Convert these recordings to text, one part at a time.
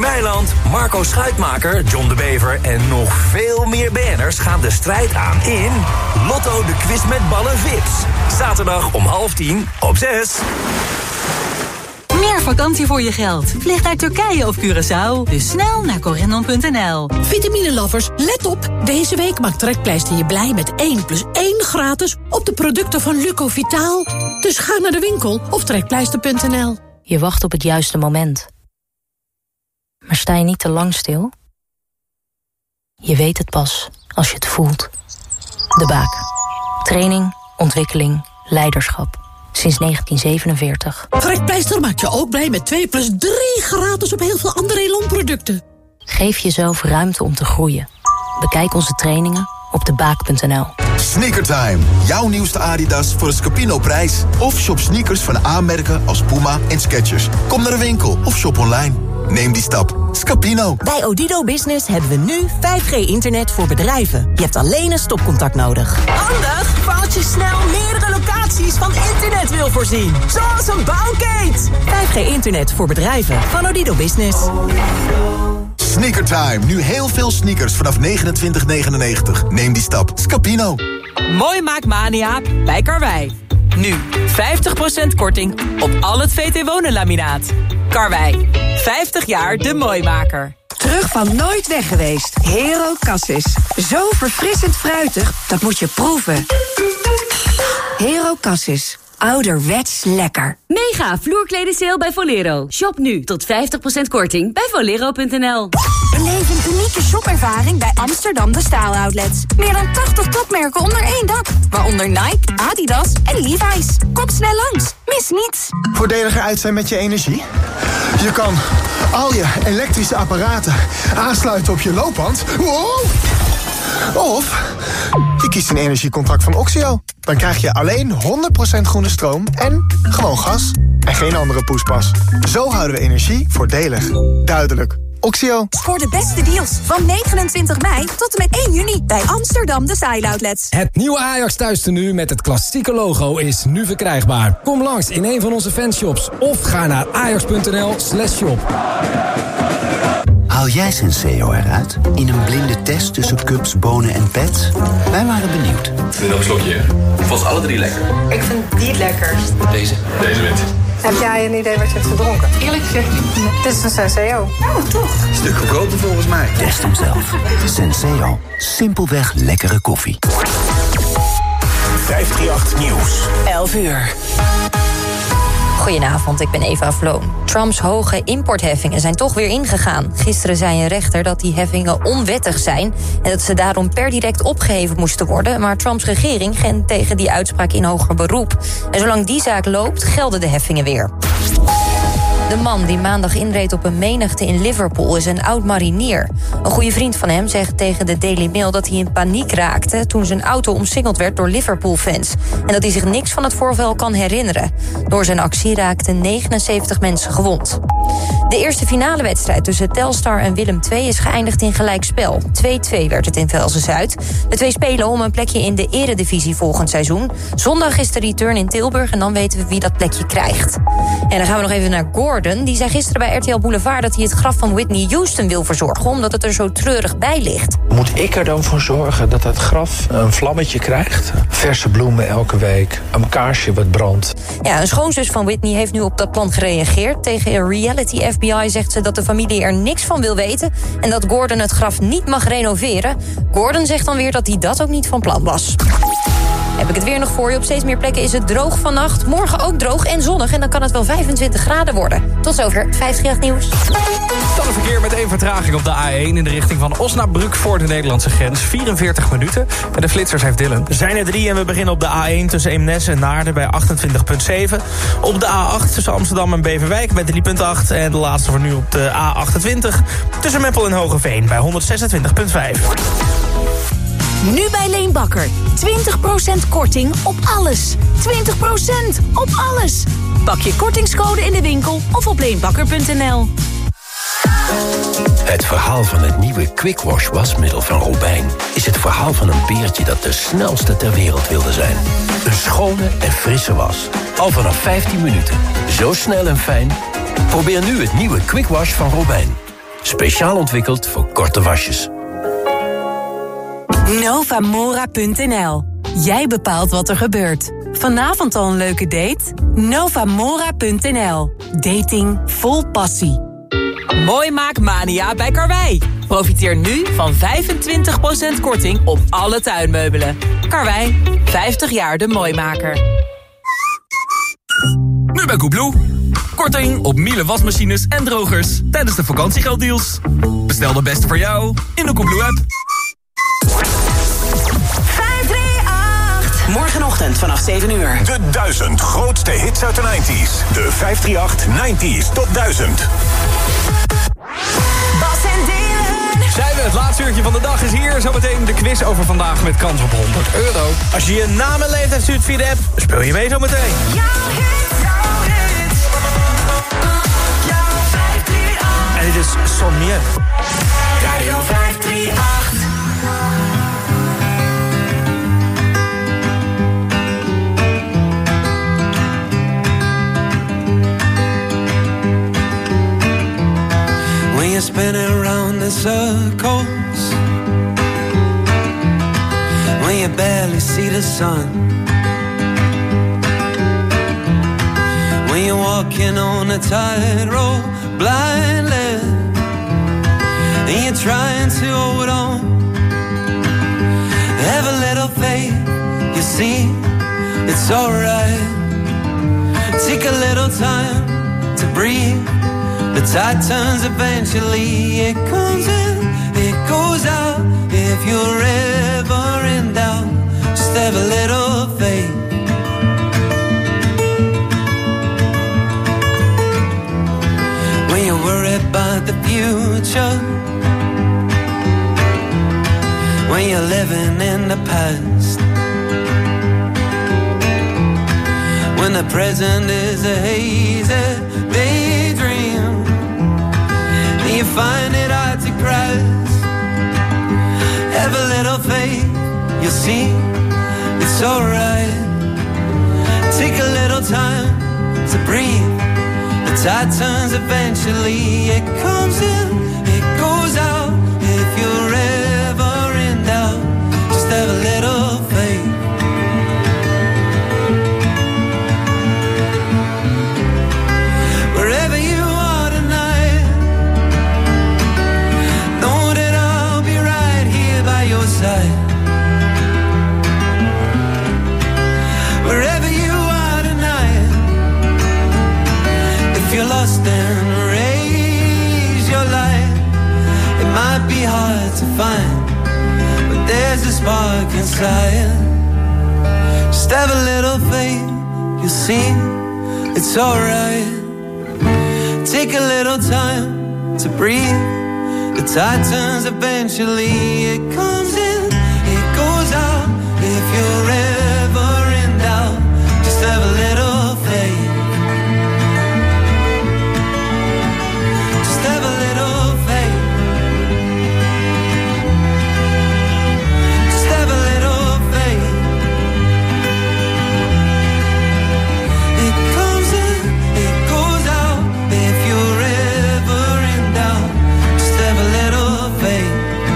Meiland, Marco Schuitmaker, John de Bever en nog veel meer BN'ers gaan de strijd aan in Lotto de Quiz met Ballen Vips. Zaterdag om 9:30 op 6. Meer vakantie voor je geld. Vlieg naar Turkije of Curaçao. Dus snel naar Corendon.nl. Vitamine-lovers, let op. Deze week maakt Trekpleister je blij met 1+1 gratis op de producten van Lucovitaal. Dus ga naar de winkel of trekpleister.nl. Je wacht op het juiste moment. Maar sta je niet te lang stil? Je weet het pas als je het voelt. De Baak. Training, ontwikkeling, leiderschap. Sinds 1947. Trekpleister maakt je ook blij met 2+3 gratis op heel veel andere Elon-producten. Geef jezelf ruimte om te groeien. Bekijk onze trainingen op debaak.nl. Sneakertime. Jouw nieuwste Adidas voor een Scapino-prijs. Of shop sneakers van A-merken als Puma en Skechers. Kom naar de winkel of shop online. Neem die stap. Scapino. Bij Odido Business hebben we nu 5G-internet voor bedrijven. Je hebt alleen een stopcontact nodig. Handig voor als je snel meerdere locaties van internet wil voorzien. Zoals een bouwkeet. 5G-internet voor bedrijven van Odido Business. Sneakertime. Nu heel veel sneakers vanaf $29,99. Neem die stap. Scapino. Mooi maakt Mania bij Karwei. Nu 50% korting op al het VT Wonen laminaat. Karwei, 50 jaar de mooimaker. Terug van nooit weg geweest. Hero Cassis. Zo verfrissend fruitig, dat moet je proeven. Hero Cassis. Ouderwets lekker. Mega vloerkledensale bij Volero. Shop nu tot 50% korting bij volero.nl. Beleef een unieke shopervaring bij Amsterdam De Staal Outlets. Meer dan 80 topmerken onder één dak. Waaronder Nike, Adidas en Levi's. Kom snel langs. Mis niets. Voordeliger uit zijn met je energie? Je kan al je elektrische apparaten aansluiten op je loopband. Wow! Of je kiest een energiecontract van Oxio. Dan krijg je alleen 100% groene stroom en gewoon gas. En geen andere poespas. Zo houden we energie voordelig. Duidelijk. Oxio. Voor de beste deals van 29 mei tot en met 1 juni bij Amsterdam De Style Outlets. Het nieuwe Ajax thuistenu met het klassieke logo is nu verkrijgbaar. Kom langs in een van onze fanshops of ga naar ajax.nl/shop. Haal jij Senseo eruit in een blinde test tussen cups, bonen en pets? Wij waren benieuwd. Doe nog een slokje. Ik vond ze alle 3 lekker. Ik vind die het lekkerst. Deze wint. Heb jij een idee wat je hebt gedronken? Eerlijk gezegd niet. Dit is een Senseo. Oh, toch? Stuk goedkoper volgens mij. Test hem zelf. Senseo. Simpelweg lekkere koffie. 538 Nieuws. 11 uur. Goedenavond, ik ben Eva Vloon. Trumps hoge importheffingen zijn toch weer ingegaan. Gisteren zei een rechter dat die heffingen onwettig zijn en dat ze daarom per direct opgeheven moesten worden. Maar Trumps regering ging tegen die uitspraak in hoger beroep. En zolang die zaak loopt, gelden de heffingen weer. De man die maandag inreed op een menigte in Liverpool is een oud-marinier. Een goede vriend van hem zegt tegen de Daily Mail dat hij in paniek raakte toen zijn auto omsingeld werd door Liverpool-fans. En dat hij zich niks van het voorval kan herinneren. Door zijn actie raakten 79 mensen gewond. De eerste finale wedstrijd tussen Telstar en Willem II is geëindigd in gelijkspel. 2-2 werd het in Velsen-Zuid. De twee spelen om een plekje in de eredivisie volgend seizoen. Zondag is de return in Tilburg en dan weten we wie dat plekje krijgt. En dan gaan we nog even naar Gordon. Die zei gisteren bij RTL Boulevard dat hij het graf van Whitney Houston wil verzorgen, omdat het er zo treurig bij ligt. Moet ik er dan voor zorgen dat het graf een vlammetje krijgt? Verse bloemen elke week, een kaarsje wat brandt. Ja, een schoonzus van Whitney heeft nu op dat plan gereageerd. Tegen een reality FBI zegt ze dat de familie er niks van wil weten en dat Gordon het graf niet mag renoveren. Gordon zegt dan weer dat hij dat ook niet van plan was. Heb ik het weer nog voor je. Op steeds meer plekken is het droog vannacht. Morgen ook droog en zonnig en dan kan het wel 25 graden worden. Tot zover 538 Nieuws. Dan een verkeer met 1 vertraging op de A1 in de richting van Osnabrück voor de Nederlandse grens. 44 minuten. Bij de flitsers heeft Dylan. Er zijn er 3 en we beginnen op de A1 tussen Eemnes en Naarden bij 28,7. Op de A8 tussen Amsterdam en Beverwijk bij 3,8. En de laatste voor nu op de A28 tussen Meppel en Hogeveen bij 126,5. Nu bij Leenbakker. 20% korting op alles. 20% op alles. Pak je kortingscode in de winkel of op leenbakker.nl. Het verhaal van het nieuwe Quick Wash wasmiddel van Robijn is het verhaal van een beertje dat de snelste ter wereld wilde zijn. Een schone en frisse was. Al vanaf 15 minuten. Zo snel en fijn. Probeer nu het nieuwe Quick Wash van Robijn. Speciaal ontwikkeld voor korte wasjes. Novamora.nl. Jij bepaalt wat er gebeurt. Vanavond al een leuke date? Novamora.nl. Dating vol passie. Mooi maakmania bij Karwei. Profiteer nu van 25% korting op alle tuinmeubelen. Karwei, 50 jaar de mooimaker. Nu bij Koebloe. Korting op Miele wasmachines en drogers tijdens de vakantiegelddeals. Bestel de beste voor jou in de Koebloe-app. 538. Morgenochtend vanaf 7 uur. De 1000 grootste hits uit de 90s. De 538 90s Top 1000. Bas en Dylan. Zijn we, het laatste uurtje van de dag is hier. Zometeen de quiz over vandaag met kans op €100. Als je je naam en leeftijd stuurt via de app, speel je mee zometeen. En dit is Sommieu. Radio 538. When you're spinning around in circles, when you barely see the sun, when you're walking on a tightrope blindly, and you're trying to hold on, have a little faith, you see, it's alright. Take a little time to breathe. The tide turns eventually, it comes in, it goes out. If you're ever in doubt, just have a little faith. When you're worried about the future, when you're living in the past, when the present is a hazy daydream, and you find it hard to grasp, have a little faith, you'll see, it's alright. Take a little time to breathe. The tide turns eventually, it comes in, it goes out. If you're ever in doubt, just have a little faith. Wherever you are tonight, know that I'll be right here by your side. Wherever you are tonight, if you're lost then raise your light. It might be hard to find, but there's a spark inside. Just have a little faith, you'll see, it's alright. Take a little time to breathe. The tide turns eventually, it comes in, it goes out. If you're ever in doubt, just have a little faith. Just have a little faith. Just have a little faith. It comes in, it goes out. If you're ever in doubt, just have a little faith.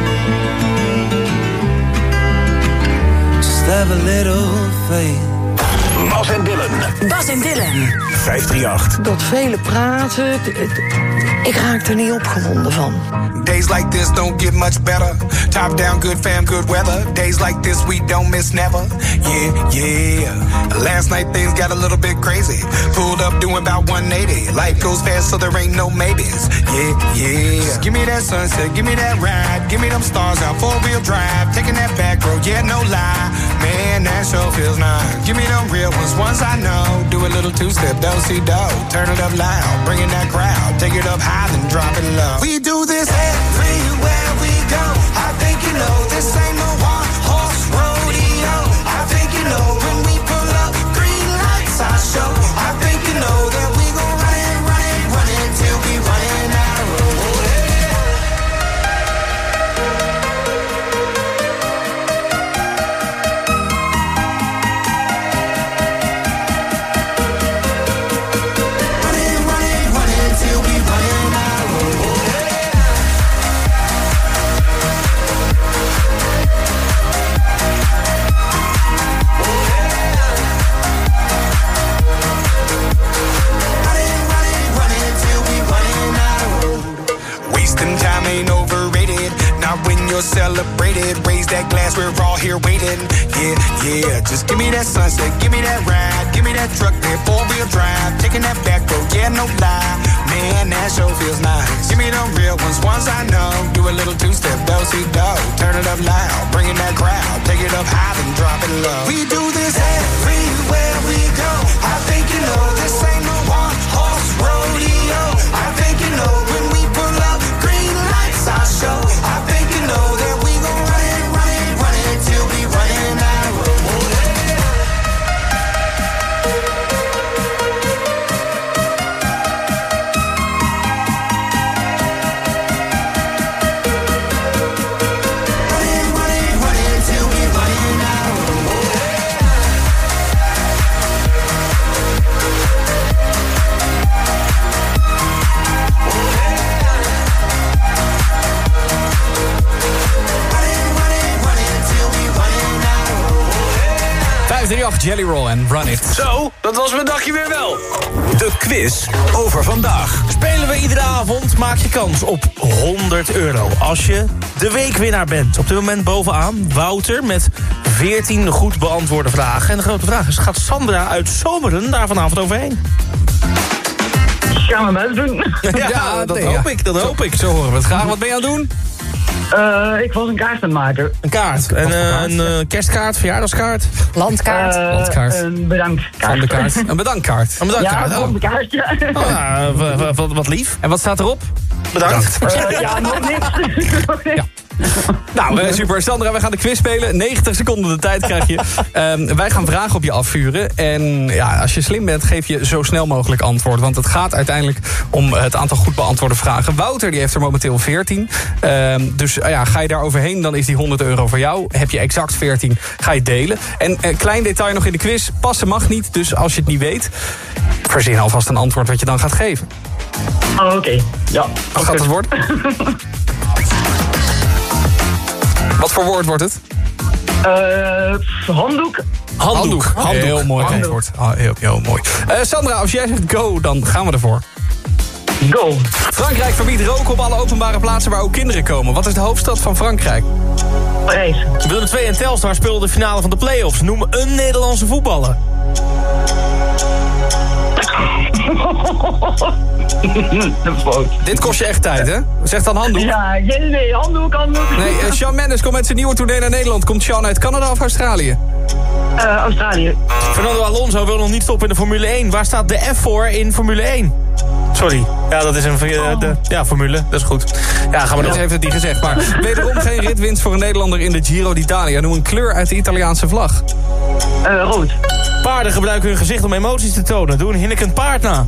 Just have a little faith. Bas en Dylan. Bas en Dylan. 538. Dat vele praten, ik raak er niet opgewonden van. Days like this don't get much better. Top down, good fam, good weather. Days like this we don't miss never. Yeah, yeah. Last night things got a little bit crazy. Pulled up doing about 180. Life goes fast so there ain't no maybes. Yeah, yeah. Just give me that sunset, give me that ride. Give me them stars out, 4-wheel drive. Taking that back road, yeah, no lie. Man, that sure feels nice. Give me them real ones I know. Do a little two-step, do-si-do. Turn it up loud, bring in that crowd. Take it up high, then drop it low. We do this everywhere we go. I think you know this ain't no one-horse rodeo. I think you know when we pull up, green lights I show. I think you know that we gon' run it till we running out of road. Run it till we running out of road. you're celebrated. Raise that glass, we're all here waiting. Yeah, yeah, just give me that sunset, give me that ride. Give me that truck, that four-wheel drive. Taking that back road, yeah, no lie. Man, that sure feels nice. Give me the real ones I know. Do a little two-step, do-si-do. Turn it up loud, bring in that crowd. Take it up high, then drop it low. We do this everywhere we go. I think you know this ain't no one-horse rodeo. I think you know when we pull up, green lights our show. I think you know that we gon' run it till we running out of road. Running till we running out of road. 538 Jelly Roll en Run It. Zo, dat was mijn dagje weer wel. De quiz over vandaag. Spelen we iedere avond, maak je kans op €100. Als je de weekwinnaar bent. Op dit moment bovenaan Wouter met 14 goed beantwoorde vragen. En de grote vraag is, gaat Sandra uit Zomeren daar vanavond overheen? Gaan we best doen. Ja, dat hoop ik. Zo horen we het graag. Wat ben je aan het doen? Ik was een kaart aan het maken. Een kaart? Een kerstkaart, verjaardagskaart? Landkaart? Een bedankkaart. Van de kaart. Een bedankkaart. Een bedankkaart, ja. Een kaartje. Wat lief. En wat staat erop? Bedankt. Ja, nog niks. Ja. Nou, super. Sandra, we gaan de quiz spelen. 90 seconden de tijd krijg je. Wij gaan vragen op je afvuren. En ja, als je slim bent, geef je zo snel mogelijk antwoord. Want het gaat uiteindelijk om het aantal goed beantwoorde vragen. Wouter die heeft er momenteel 14. Dus ga je daar overheen, dan is die €100 voor jou. Heb je exact 14, ga je delen. En een klein detail nog in de quiz. Passen mag niet, dus als je het niet weet, verzin alvast een antwoord wat je dan gaat geven. Oh, oké. Ja. Wat gaat het worden? Wat voor woord wordt het? Handdoek. Handdoek. Heel mooi antwoord. Heel mooi. Sandra, als jij zegt go, dan gaan we ervoor. Go. Frankrijk verbiedt roken op alle openbare plaatsen waar ook kinderen komen. Wat is de hoofdstad van Frankrijk? Parijs. Willem II en Telstar speelden de finale van de play-offs. Noem een Nederlandse voetballer. Dit kost je echt tijd, hè? Zeg dan handdoek. Ja, nee, handdoek. Nee, Shawn Mendes komt met zijn nieuwe tournee naar Nederland. Komt Shawn uit Canada of Australië? Australië. Fernando Alonso wil nog niet stoppen in de Formule 1. Waar staat de F voor in Formule 1? Sorry. Ja, dat is een formule. Dat is goed. Ja, gaan we nog. Heeft het niet gezegd. Maar wederom geen ritwinst voor een Nederlander in de Giro d'Italia. Noem een kleur uit de Italiaanse vlag. Rood. Paarden gebruiken hun gezicht om emoties te tonen. Doe een hinnikend paard na.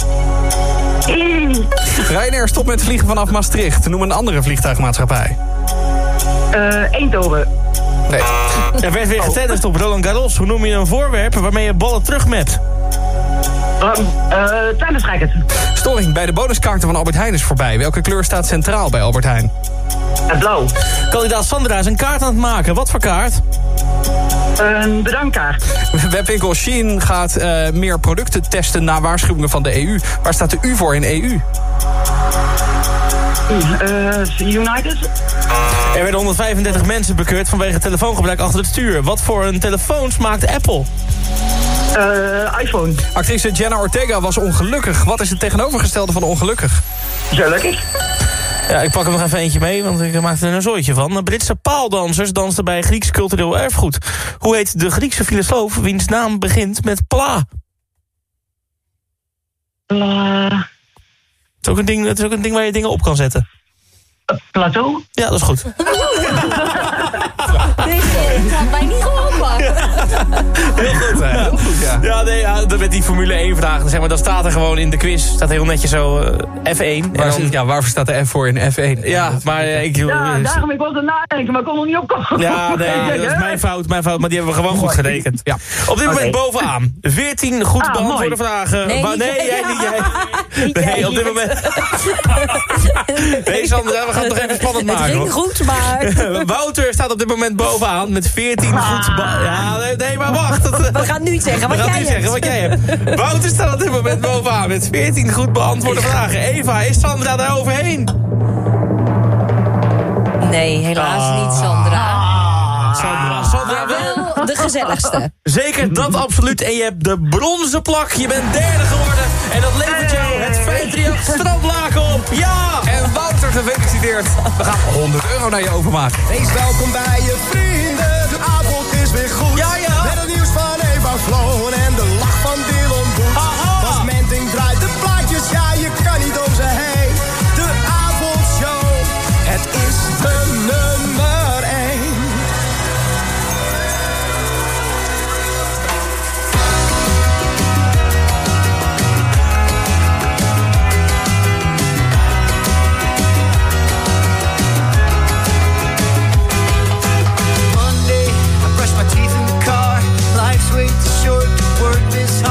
Ryanair stopt met vliegen vanaf Maastricht. Noem een andere vliegtuigmaatschappij. Eindhoven. Nee. Er werd weer getennist op Roland Garros. Hoe noem je een voorwerp waarmee je ballen terugmet? Tennisracket. Storing bij de bonuskaarten van Albert Heijn is voorbij. Welke kleur staat centraal bij Albert Heijn? Blauw. Kandidaat Sandra is een kaart aan het maken. Wat voor kaart? Een bedankkaart. Webwinkel Shein gaat meer producten testen na waarschuwingen van de EU. Waar staat de U voor in EU? United. Er werden 135 mensen bekeurd vanwege telefoongebruik achter het stuur. Wat voor een telefoons maakt Apple? iPhone. Actrice Jenna Ortega was ongelukkig. Wat is het tegenovergestelde van ongelukkig? Gelukkig. Ja, ik pak er nog even eentje mee, want ik maakte er een zooitje van. Britse paaldansers dansten bij Grieks cultureel erfgoed. Hoe heet de Griekse filosoof wiens naam begint met Pla? Pla. Het is ook een ding waar je dingen op kan zetten. Plateau? Ja, dat is goed. Het had mij niet geholpen. Heel goed, hè? Heel goed, ja. Met die Formule 1 vragen, zeg maar, dan staat er gewoon in de quiz, staat heel netjes zo F1. Waarvoor staat de F voor in F1? Ja, maar daarom ik was er nadenken, maar ik kon nog niet opkomen. Ja, nee, dat is mijn fout, maar die hebben we gewoon goed gerekend. Ja. Op dit moment bovenaan. 14 goed beantwoorde vragen. Nee, jij niet. Nee, op dit moment. Nee, Sandra, we gaan het nog even spannend maken. Het ging goed, maar... Wouter staat op dit moment bovenaan met 14 goed... Ja, nee, maar wacht. We gaan nu zeggen wat jij hebt. Wouter staat op dit moment bovenaan met 14 goed beantwoorde vragen. Eva, is Sandra daar overheen? Nee, helaas niet, Sandra. Sandra, Maar wel de gezelligste. Zeker, dat absoluut. En je hebt de bronzen plak. Je bent derde geworden. En dat levert jou het 538 strandlaken op. Ja! En Wouter, gefeliciteerd. We gaan €100 naar je overmaken. Wees welkom bij je vrienden. De avond is weer goed. Ja. Met het nieuws van Eva Floon en de lach van Dylan Boet. Als Menting draait de plaatjes, ja, je kan niet om ze heen. De avondshow, het is de nummer 1. Monday, I brush my teeth in the car. Life's way too short to work this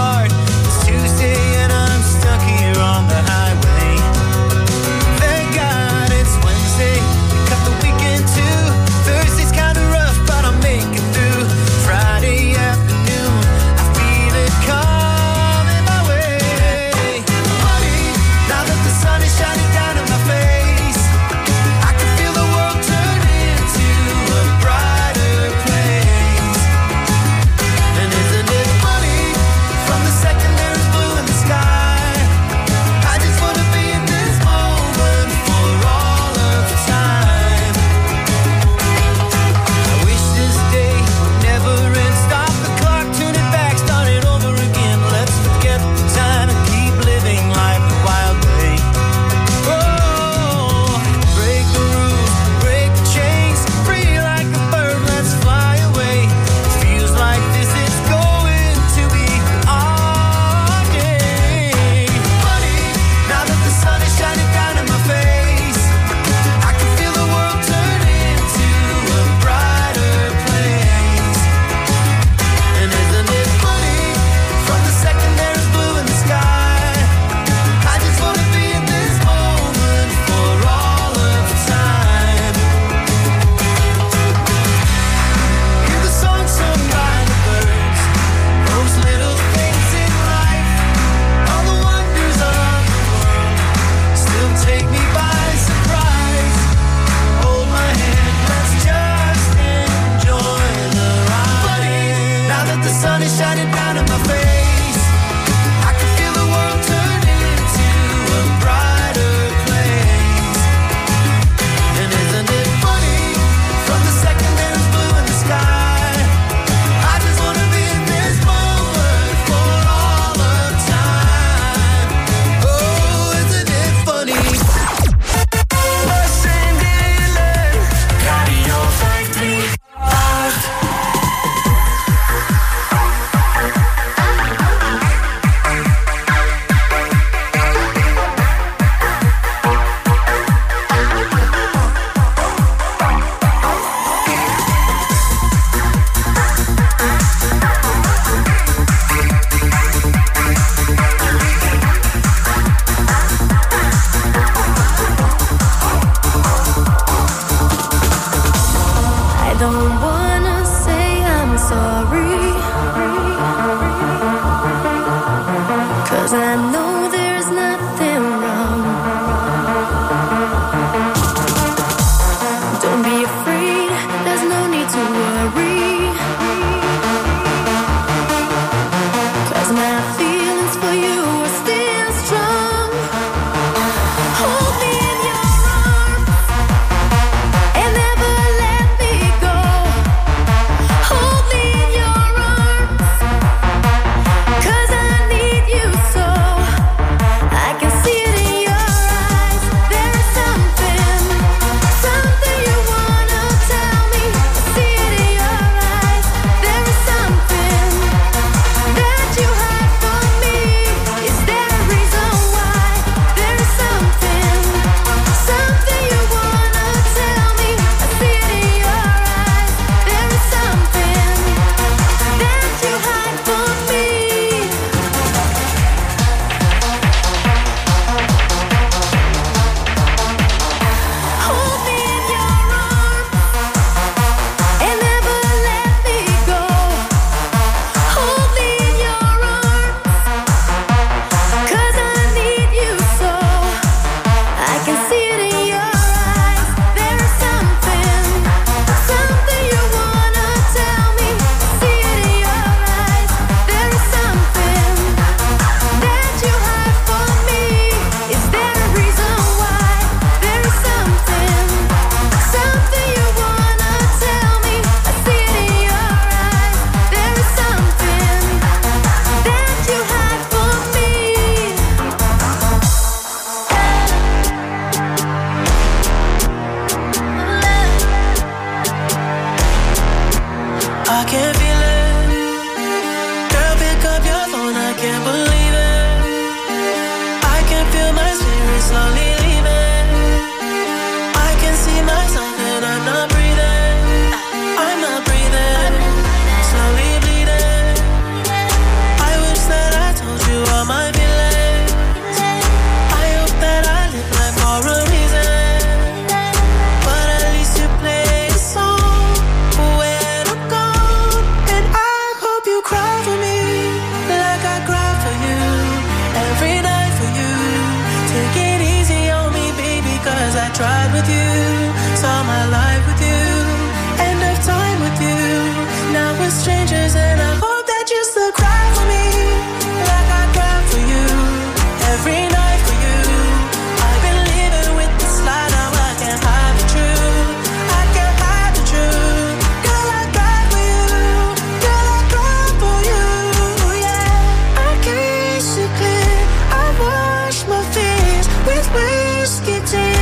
tried with you, saw my life with you, end of time with you. Now we're strangers and I hope that you still cry for me, like I cry for you, every night for you. I've been living with this lie, now I can't hide the truth, I can't hide the truth. Girl, I cry for you, girl, I cry for you, yeah. I kiss you clear, I wash my fears with whiskey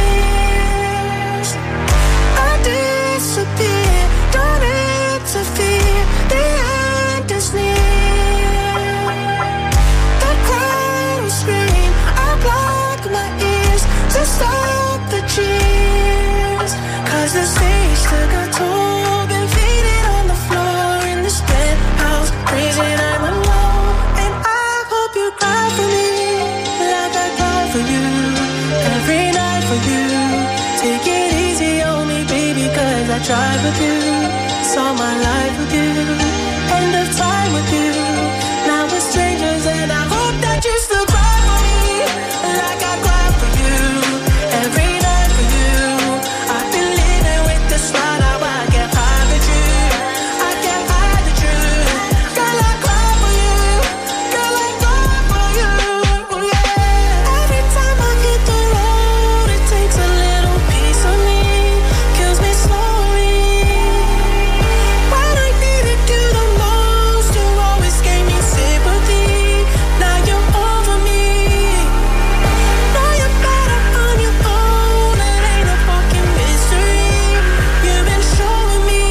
tears. I disappear, don't interfere, the end is near. The crowd will scream, I block my ears to stop the cheers. Cause the stage took a toll, been faded on the floor in this penthouse, freezing I'm alone. And I hope you cry for me, like I cry for you, every night for you. Take it easy on me, baby, cause I tried with you, saw my life with you, end of time with you. Now we're strangers and I hope that you still cry for me, like I cry for you, every night for you. I've been living with this lie, now I can't hide the truth, I can't hide the truth. Girl, I cry for you, girl, I cry for you, yeah. Every time I hit the road, it takes a little piece of me, kills me slowly. When I needed you the most, you always gave me sympathy. Now you're over me. Know you're better on your own, it ain't a fucking mystery. You've been showing me.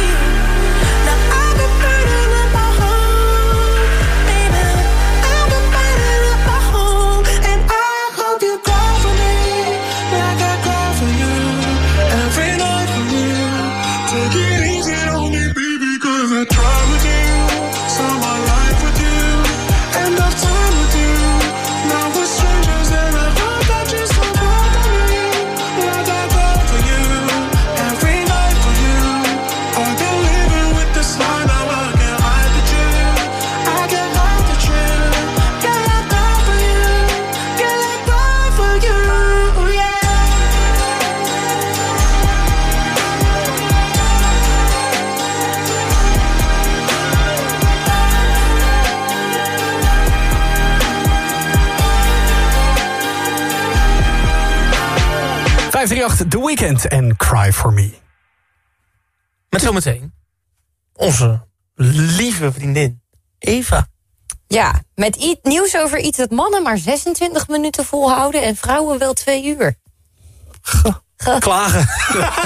Now I've been burning up my home, baby. I've been burning up my home, and I hope you cry for me, like I cry for you, every night for you. Take it easy on me, baby, cause I tried with you, saw my life with you, end of time with you. Now we're strangers and I hope that you still cry for me, like I cry for you, every night for you. I've been living with this lie, now I can't hide the truth, I can't hide the truth. Girl, I cry for you, girl, I cry for you, yeah. 538, The Weeknd en Cry For Me. Met zometeen onze lieve vriendin Eva. Ja, met nieuws over iets dat mannen maar 26 minuten volhouden en vrouwen wel 2 uur. Klagen.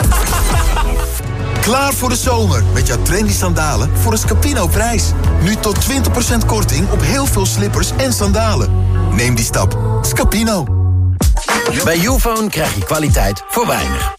Klaar voor de zomer met jouw trendy sandalen voor een Scapino-prijs. Nu tot 20% korting op heel veel slippers en sandalen. Neem die stap. Scapino. Bij Youfone krijg je kwaliteit voor weinig.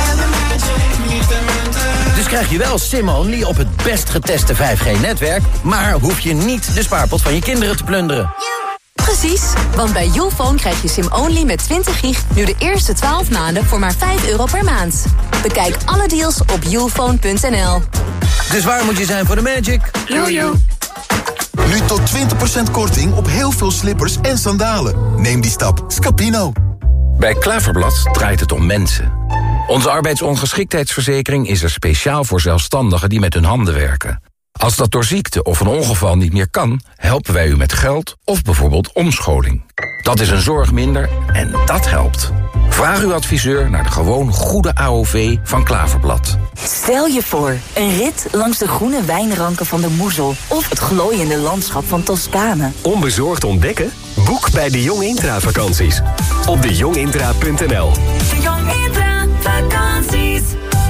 Dus krijg je wel SIM-only op het best geteste 5G-netwerk... maar hoef je niet de spaarpot van je kinderen te plunderen. Precies, want bij Youfone krijg je SIM-only met 20 gig... nu de eerste 12 maanden voor maar €5 per maand. Bekijk alle deals op youfone.nl. Dus waar moet je zijn voor de magic? Jojo. Nu tot 20% korting op heel veel slippers en sandalen. Neem die stap. Scapino. Bij Klaverblad draait het om mensen. Onze arbeidsongeschiktheidsverzekering is er speciaal voor zelfstandigen die met hun handen werken. Als dat door ziekte of een ongeval niet meer kan, helpen wij u met geld of bijvoorbeeld omscholing. Dat is een zorg minder en dat helpt. Vraag uw adviseur naar de gewoon goede AOV van Klaverblad. Stel je voor, een rit langs de groene wijnranken van de Moezel... of het glooiende landschap van Toscane. Onbezorgd ontdekken? Boek bij de Jong Intra vakanties. Op dejongintra.nl. De Jong Intra vakanties.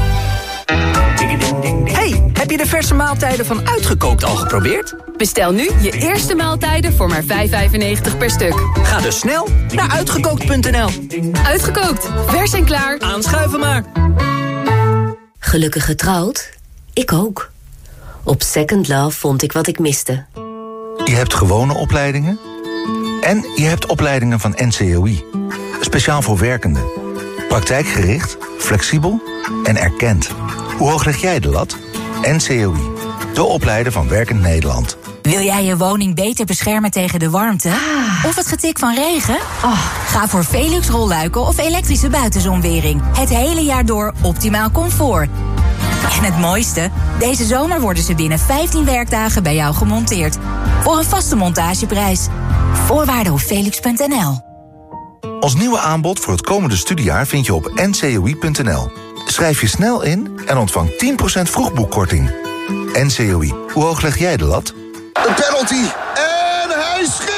Hey, heb je de verse maaltijden van Uitgekookt al geprobeerd? Bestel nu je eerste maaltijden voor maar €5,95 per stuk. Ga dus snel naar uitgekookt.nl. Uitgekookt, vers en klaar. Aanschuiven maar. Gelukkig getrouwd? Ik ook. Op Second Love vond ik wat ik miste. Je hebt gewone opleidingen en je hebt opleidingen van NCOI. Speciaal voor werkenden. Praktijkgericht, flexibel en erkend. Hoe hoog leg jij de lat? NCOI, de opleider van Werkend Nederland. Wil jij je woning beter beschermen tegen de warmte? Of het getik van regen? Ga voor Velux rolluiken of elektrische buitenzonwering. Het hele jaar door optimaal comfort. En het mooiste? Deze zomer worden ze binnen 15 werkdagen bij jou gemonteerd. Voor een vaste montageprijs. Voorwaarden op velux.nl. Ons nieuwe aanbod voor het komende studiejaar vind je op ncoi.nl. Schrijf je snel in en ontvang 10% vroegboekkorting. NCOI, hoe hoog leg jij de lat? Een penalty en hij schiet.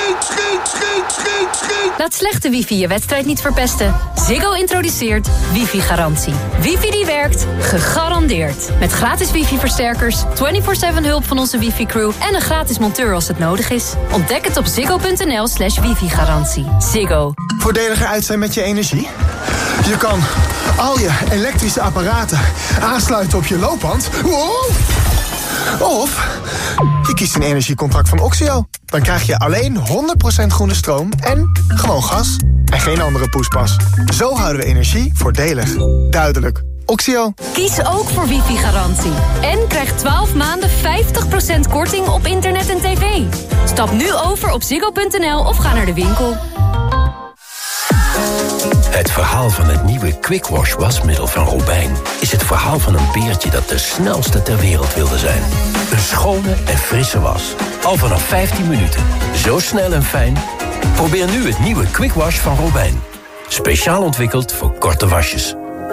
Laat slechte wifi je wedstrijd niet verpesten. Ziggo introduceert wifi-garantie. Wifi die werkt, gegarandeerd. Met gratis wifi-versterkers, 24/7 hulp van onze wifi-crew... en een gratis monteur als het nodig is. Ontdek het op ziggo.nl/wifi-garantie. Ziggo. Voordeliger uit zijn met je energie? Je kan al je elektrische apparaten aansluiten op je loopband. Wow! Of je kiest een energiecontract van Oxio. Dan krijg je alleen 100% groene stroom en gewoon gas. En geen andere poespas. Zo houden we energie voordelig. Duidelijk. Oxio. Kies ook voor wifi-garantie. En krijg 12 maanden 50% korting op internet en tv. Stap nu over op ziggo.nl of ga naar de winkel. Het verhaal van het nieuwe Quick Wash wasmiddel van Robijn is het verhaal van een beertje dat de snelste ter wereld wilde zijn. Een schone en frisse was. Al vanaf 15 minuten. Zo snel en fijn. Probeer nu het nieuwe Quick Wash van Robijn. Speciaal ontwikkeld voor korte wasjes.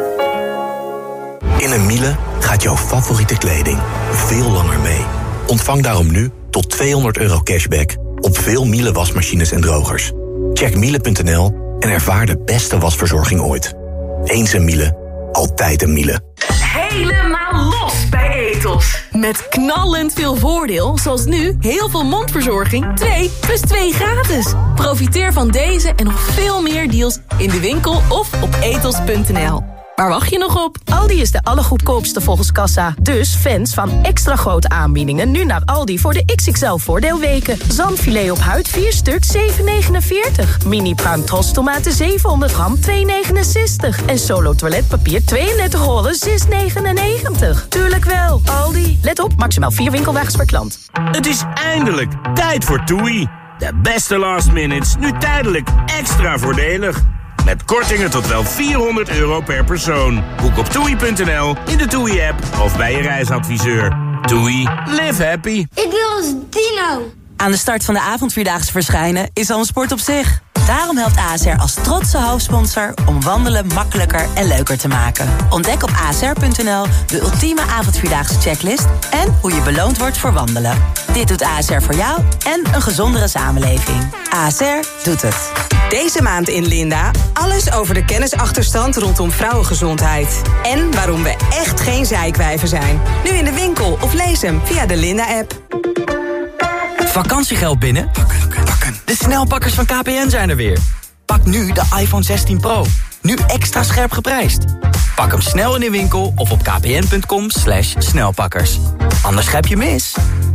In een Miele gaat jouw favoriete kleding veel langer mee. Ontvang daarom nu tot €200 cashback op veel Miele wasmachines en drogers. Check miele.nl en ervaar de beste wasverzorging ooit. Eens een Miele, altijd een Miele. Helemaal los bij Ethos. Met knallend veel voordeel, zoals nu heel veel mondverzorging 2 + 2 gratis. Profiteer van deze en nog veel meer deals in de winkel of op ethos.nl. Waar wacht je nog op? Aldi is de allergoedkoopste volgens kassa. Dus fans van extra grote aanbiedingen nu naar Aldi voor de XXL voordeelweken. Zandfilet op huid 4 stuk 7,49. Mini pruim tomaten 700 gram 2,69. En Solo toiletpapier 32 rollen 6,99. Tuurlijk wel, Aldi. Let op, maximaal 4 winkelwagens per klant. Het is eindelijk tijd voor TUI. De beste last minutes, nu tijdelijk extra voordelig. Met kortingen tot wel €400 per persoon. Boek op toei.nl, in de TUI-app of bij je reisadviseur. TUI, live happy. Ik wil als dino. Aan de start van de avondvierdaagse verschijnen is al een sport op zich. Daarom helpt ASR als trotse hoofdsponsor om wandelen makkelijker en leuker te maken. Ontdek op asr.nl de ultieme avondvierdaagse checklist en hoe je beloond wordt voor wandelen. Dit doet ASR voor jou en een gezondere samenleving. ASR doet het. Deze maand in Linda alles over de kennisachterstand rondom vrouwengezondheid. En waarom we echt geen zeikwijven zijn. Nu in de winkel of lees hem via de Linda-app. Vakantiegeld binnen? De snelpakkers van KPN zijn er weer. Pak nu de iPhone 16 Pro. Nu extra scherp geprijsd. Pak hem snel in de winkel of op kpn.com/snelpakkers. Anders grijp je mis.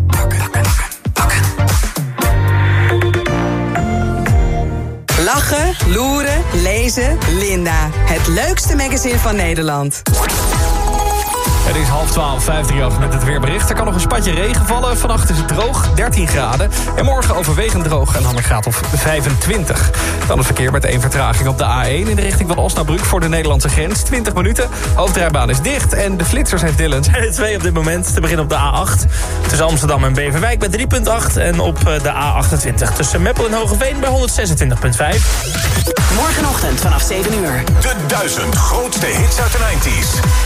Lachen, loeren, lezen, Linda. Het leukste magazine van Nederland. Het is 11:30, 538 met het weerbericht. Er kan nog een spatje regen vallen. Vannacht is het droog, 13 graden. En morgen overwegend droog en dan een graad of 25. Dan het verkeer met 1 vertraging op de A1 in de richting van Osnabrück voor de Nederlandse grens. 20 minuten. Hoofdrijbaan is dicht en de flitsers heeft Dylan. Er 2 op dit moment. Te beginnen op de A8. Tussen Amsterdam en Beverwijk bij 3,8. En op de A28 tussen Meppel en Hogeveen bij 126,5. Morgenochtend vanaf 7 uur. De 1000 grootste hits uit de 90s.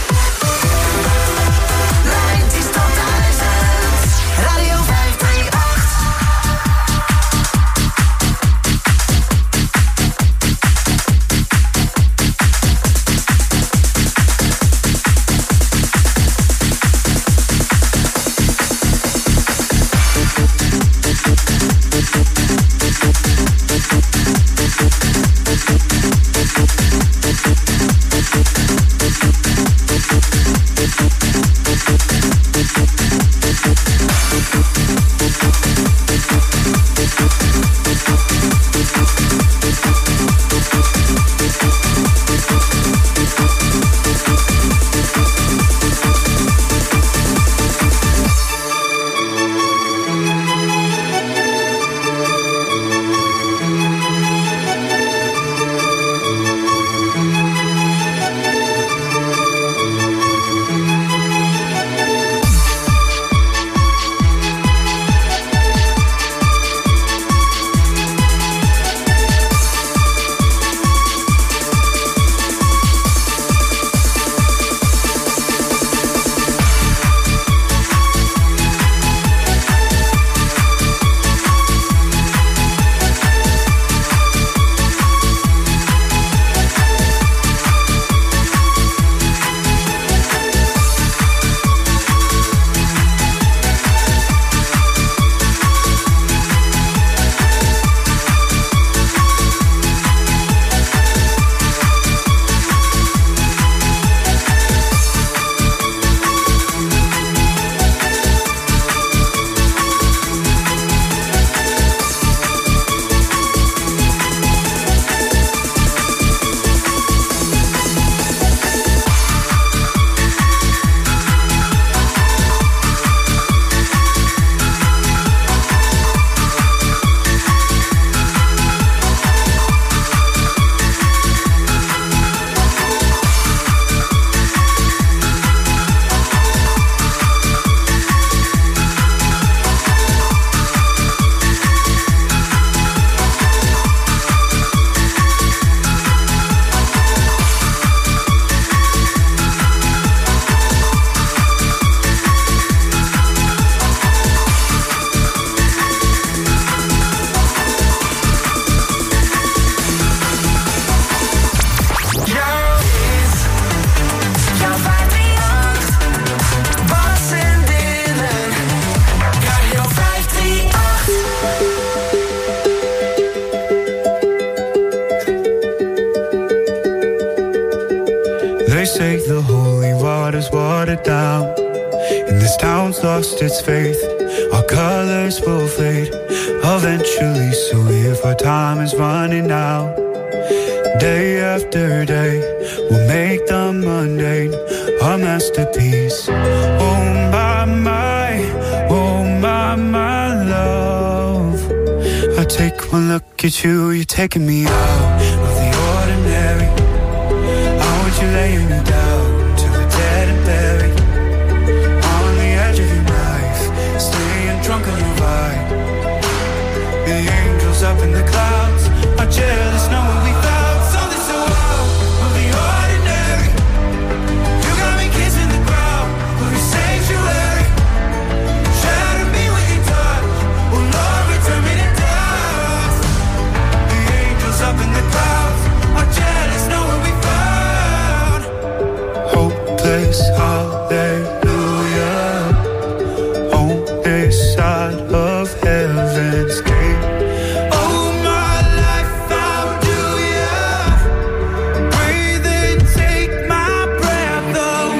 Radio 538. They say the holy water's watered down, and this town's lost its faith. Our colors will fade eventually, so if our time is running out, day after day, we'll make the mundane our masterpiece. Oh my love, I take one look at you, you're taking me out of the ordinary. I want you laying me down to the dead and buried, on the edge of your knife, staying drunk on your ride. The angels up in the clouds are jealous knowing we found something so out of the ordinary. You got me kissing the ground of your sanctuary. Shatter me with your touch, oh Lord, return me to dust. The angels up in the clouds are jealous knowing we found hopeless hallelujah on this side of heaven's gate. Oh my life, I'll do ya. Breathe and take my breath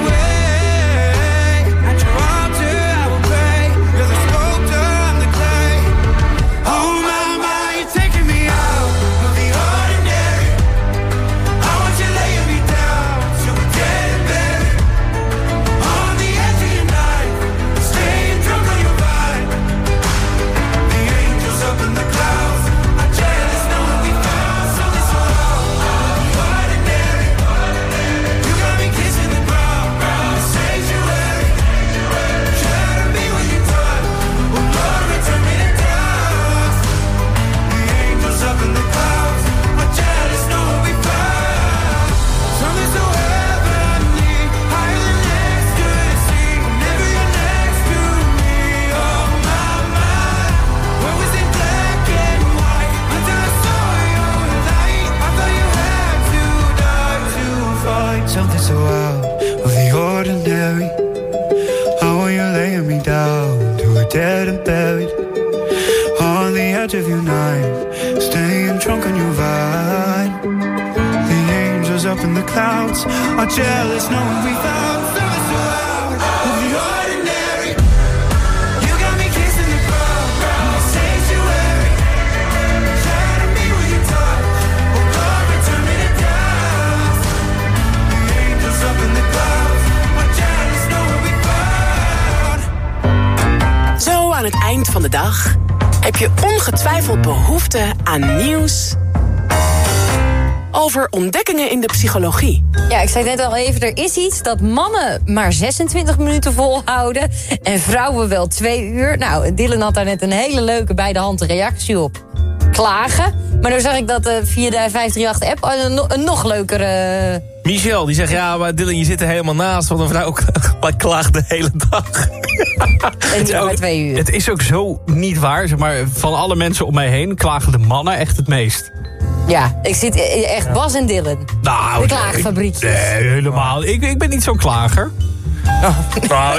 away. At your altar I will pray. You're the sculptor, I'm the clay. Oh my, you're taking me out of the ordinary. I want you laying me down till we're dead and buried, on the edge of your knife, staying drunk on your vine. The angels up in the clouds are jealous knowing we found something so out of the ordinary. You got me kissing the ground, the sanctuary. Shatter me with your touch, oh Lord, return me to dust. The angels up in the clouds are jealous knowing we found something so heavenly, higher than ecstasy. Whenever you're next to me, oh my, where was it black and white until I saw your light? I thought you had to die to fight something so out of the ordinary. How are you laying me down to a dead and buried, on the edge of your knife, staying drunk on your vine. The angels up in the clouds are jealous knowing we found something so out of the ordinary. You got me kissing the ground, the sanctuary. Shatter me with your touch, oh Lord, return me to dust. The angels up in the clouds are jealous knowing we found. Zo aan het eind van de dag heb je ongetwijfeld behoefte aan nieuws over ontdekkingen in de psychologie. Ja, ik zei net al even, er is iets dat mannen maar 26 minuten volhouden en vrouwen wel 2 uur. Nou, Dylan had daar net een hele leuke bij de hand reactie op. Klagen. Maar nu zag ik dat via de 538-app een nog leukere... Michel, die zegt, ja, maar Dylan, je zit er helemaal naast, want een vrouw klaagt de hele dag. En niet maar 2 uur. Het is ook zo niet waar, zeg maar, van alle mensen om mij heen klagen de mannen echt het meest. Ja, ik zit echt Bas en Dylan. Nou, de klaagfabriekjes. Nee, helemaal. Ik ben niet zo'n klager. Nou,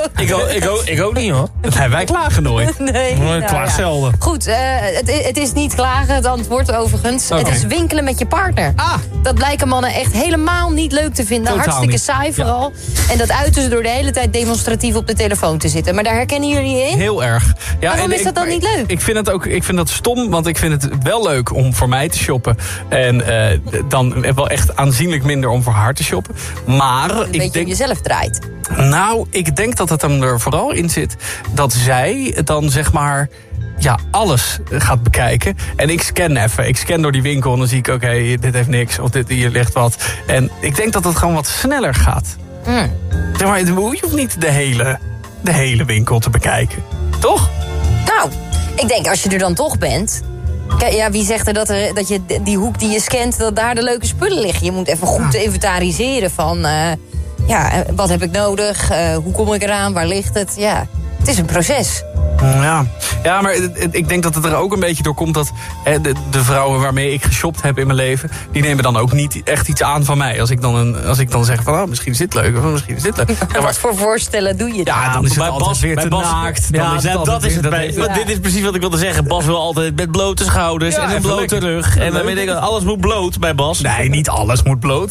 ik ook niet, hoor. Nee, wij klagen nooit. Nee, ik klaag zelden. Goed, het is niet klagen, het antwoord overigens. Okay. Het is winkelen met je partner. Dat blijken mannen echt helemaal niet leuk te vinden. Totaal hartstikke niet. saai vooral. Ja. En dat uiten ze door de hele tijd demonstratief op de telefoon te zitten. Maar daar herkennen jullie in? Heel erg. Ja, waarom is dat dan niet leuk? Ik vind dat stom, want ik vind het wel leuk om voor mij te shoppen. En dan wel echt aanzienlijk minder om voor haar te shoppen. Maar een beetje om jezelf draait. Nou, ik denk dat het hem er vooral in zit dat zij dan zeg maar alles gaat bekijken. En ik scan even. Ik scan door die winkel en dan zie ik, oké, dit heeft niks. Of hier ligt wat. En ik denk dat het gewoon wat sneller gaat. Zeg maar, je hoeft niet de hele winkel te bekijken. Toch? Nou, ik denk als je er dan toch bent... Kijk, ja, wie zegt er dat je die hoek die je scant, dat daar de leuke spullen liggen? Je moet even goed inventariseren van... wat heb ik nodig? Hoe kom ik eraan? Waar ligt het? Ja, het is een proces. Ja, maar ik denk dat het er ook een beetje door komt dat de vrouwen waarmee ik geshopt heb in mijn leven, die nemen dan ook niet echt iets aan van mij. Als ik dan zeg van, misschien is dit leuk of misschien is dit leuk. Ja, wat voor voorstellen doe je dan? Ja, dan is het altijd weer te naakt. Dat is het. Dit is precies wat ik wilde zeggen. Bas wil altijd met blote schouders en een blote rug. En dan weet ik, alles moet bloot bij Bas. Nee, niet alles moet bloot.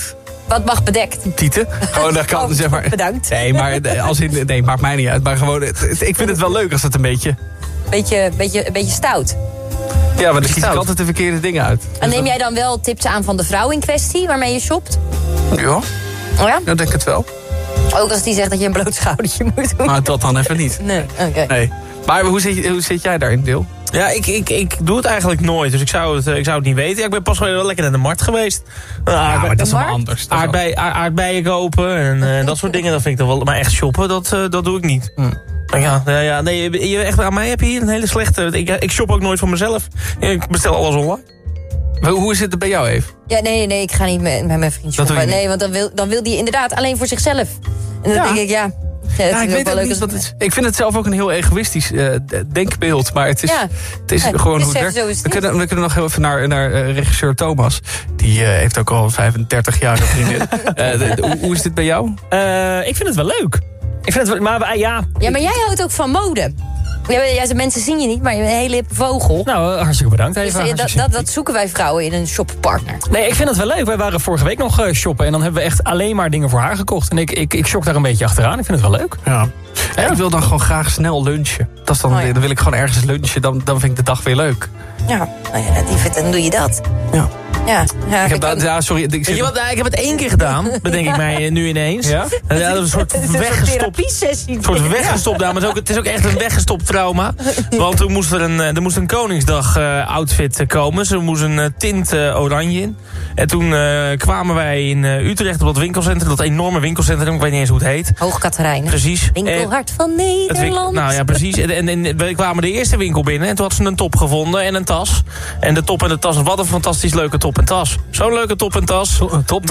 Wat mag bedekt? Tieten. Gewoon, dat kan, zeg maar. Bedankt. Nee, maar maakt mij niet uit. Maar gewoon, ik vind het wel leuk als het een beetje... Beetje stout. Ja, maar er kies ik altijd de verkeerde dingen uit. En neem jij dan wel tips aan van de vrouw in kwestie waarmee je shopt? Ja. Oh ja? Dan denk ik het wel. Ook als die zegt dat je een bloot schoudertje moet doen. Maar dat dan even niet. Nee, oké. Nee. Maar hoe zit jij daarin, Deel? Ja, ik doe het eigenlijk nooit, dus ik zou het niet weten. Ja, ik ben pas wel lekker naar de markt geweest. Maar dat is wel anders. Aardbeien kopen en dat soort dingen, dat vind ik dan wel. Maar echt shoppen, dat doe ik niet. Ja, nee, echt, aan mij heb je hier een hele slechte... Ik shop ook nooit voor mezelf. Ik bestel alles online. Hoe zit het bij jou, Eve? Ja, nee, ik ga niet met mijn vriend shoppen. Nee, want dan wil die inderdaad alleen voor zichzelf. En dan denk ik, ja... Ja, ik weet wel leuk niet, ik vind het zelf ook een heel egoïstisch denkbeeld. Maar het is gewoon hoe het werkt. We kunnen nog heel even naar regisseur Thomas. Die heeft ook al 35 jaar een vriendin. Hoe is dit bij jou? Ik vind het wel leuk. Maar jij houdt ook van mode. Ja, mensen zien je niet, maar je bent een hele hippe vogel. Nou, hartstikke bedankt. Even. Dus dat zoeken wij vrouwen in een shoppartner. Nee, ik vind het wel leuk. Wij waren vorige week nog shoppen en dan hebben we echt alleen maar dingen voor haar gekocht. En ik shock daar een beetje achteraan. Ik vind het wel leuk. Ja. Ik wil dan gewoon graag snel lunchen. Dat is dan wil ik gewoon ergens lunchen, dan vind ik de dag weer leuk. Ja, dan doe je dat. Ja. Ja, ik heb het 1 keer gedaan, bedenk ik mij nu ineens. Ja? Dat is een soort weggestopt. Maar het is ook echt een weggestopt trauma. Want er moest een Koningsdag outfit komen. Ze moest een tint oranje in. En toen kwamen wij in Utrecht op dat winkelcentrum. Dat enorme winkelcentrum, ik weet niet eens hoe het heet. Hoog Katerijnen. Precies. Winkelhart van Nederland. Nou ja, precies. En we kwamen de eerste winkel binnen. En toen had ze een top gevonden en een tas. En de top en de tas, wat een fantastisch leuke top en tas. Zo'n leuke top en tas.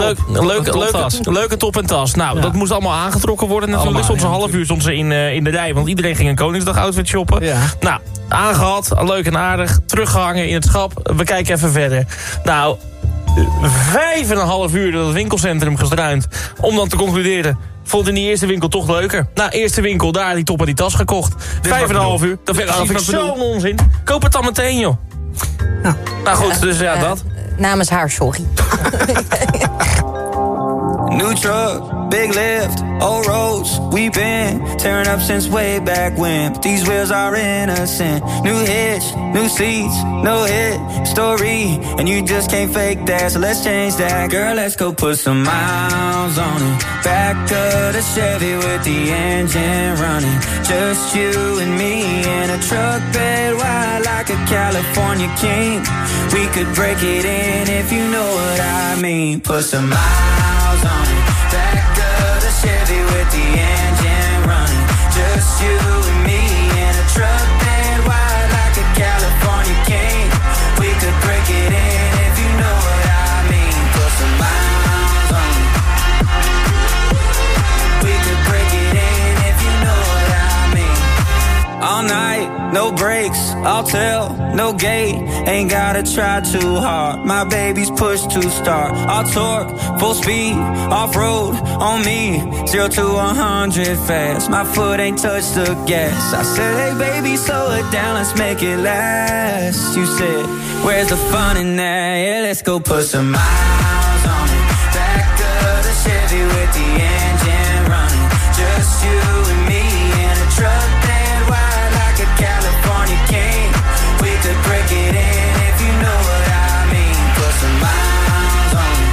Leuke top en tas. Nou, dat moest allemaal aangetrokken worden. Natuurlijk stond ze een half uur stond ze in de rij. Want iedereen ging een Koningsdag outfit shoppen. Ja. Nou, aangehad, leuk en aardig. Teruggehangen in het schap. We kijken even verder. Nou, 5,5 uur door het winkelcentrum gestruind. Om dan te concluderen. Vond in die eerste winkel toch leuker. Nou, eerste winkel, daar die top en die tas gekocht. 5,5 uur. Dat vind ik zo'n onzin. Koop het dan meteen, joh. Nou goed, dus ja, dat. Namens haar, sorry. New truck, big lift, old roads. We've been tearing up since way back when. But these wheels are innocent. New hitch, new seats, no hit story. And you just can't fake that, so let's change that. Girl, let's go put some miles on it. Back of the Chevy with the engine running. Just you and me in a truck bed wide like a California king. We could break it in if you know what I mean. Put some miles on it. Back of the Chevy with the engine running. Just you and me in a truck bed wide like a California king. We could break it in if you know what I mean. Put some miles on it. We could break it in if you know what I mean. All night, no breaks, I'll tell, no gate. Ain't gotta try too hard. My baby's push to start. I'll torque, full speed, off-road, on me. 0 to 100 fast. My foot ain't touched the gas. I said, hey baby, slow it down, let's make it last. You said, where's the fun in that? Yeah, let's go put some miles on it. Back of the Chevy with the engine running. Just you and me in a truck bed wide like a California king. We could break it in if you know what I mean. Put some miles on it.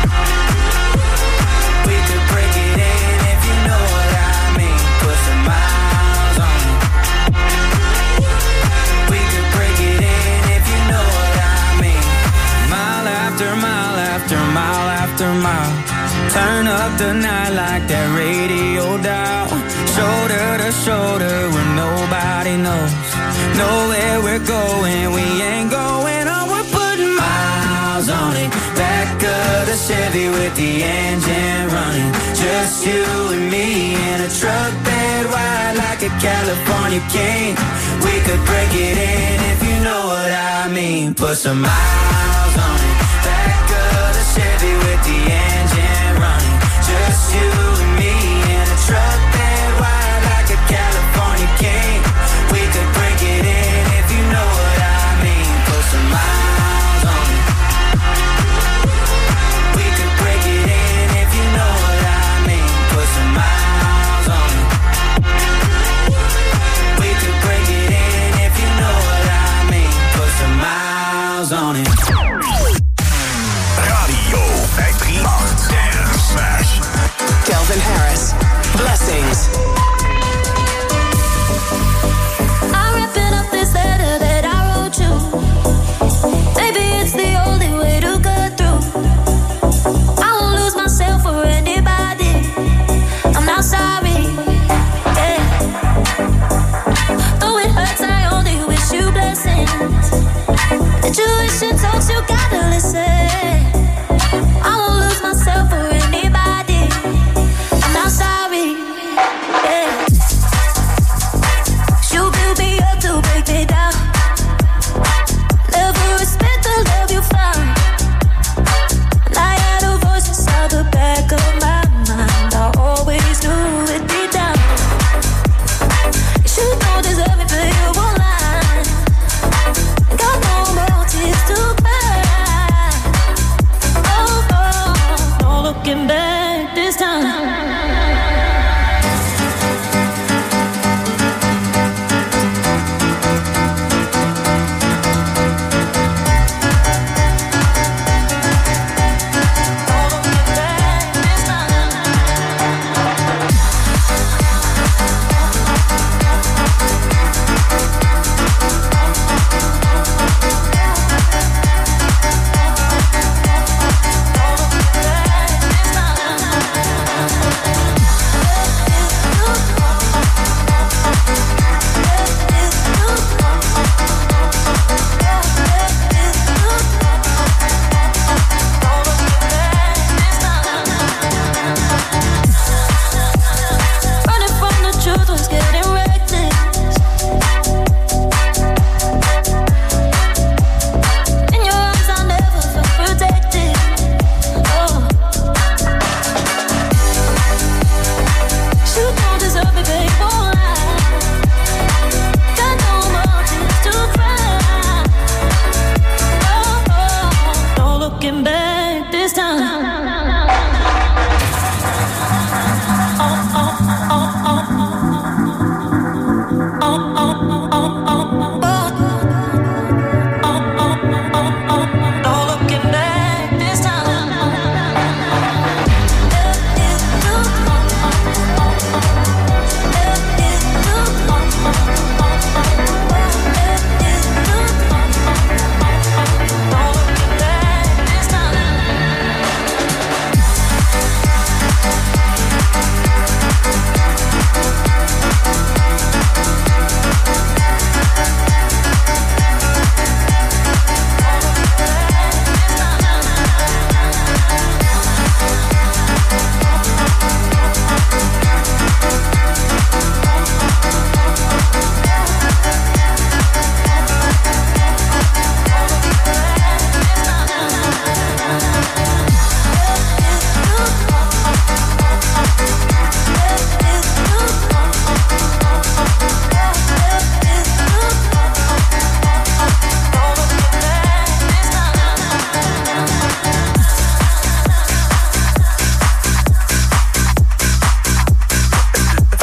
We could break it in if you know what I mean. Put some miles on it. We could break it in if you know what I mean. Mile after mile after mile after mile. Turn up the night like that radio dial. Shoulder to shoulder where nobody knows. Know where we're going, we ain't going on. We're putting miles on it. Back of the Chevy with the engine running. Just you and me in a truck bed wide like a California king. We could break it in if you know what I mean. Put some miles on it. Back of the Chevy with the engine running. Just you and me in a truck bed wide like a California king. We could break it in if you know what I mean. Put some miles on it. We could break it in